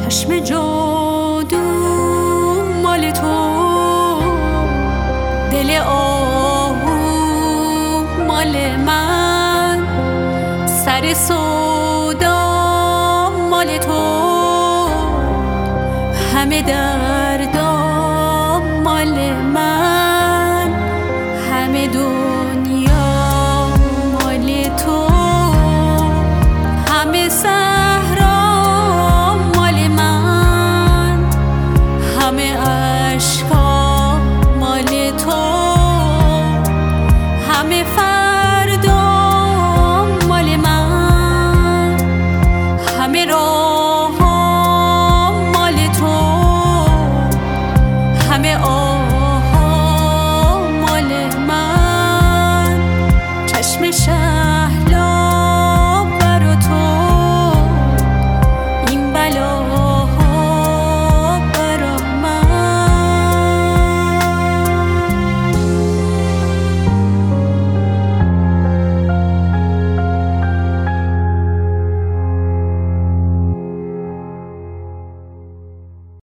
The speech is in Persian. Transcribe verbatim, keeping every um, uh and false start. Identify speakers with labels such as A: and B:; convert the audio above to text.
A: چشم جادو مال تو، دل آهو مال من، سر سودا مال تو، همه دردام مال من.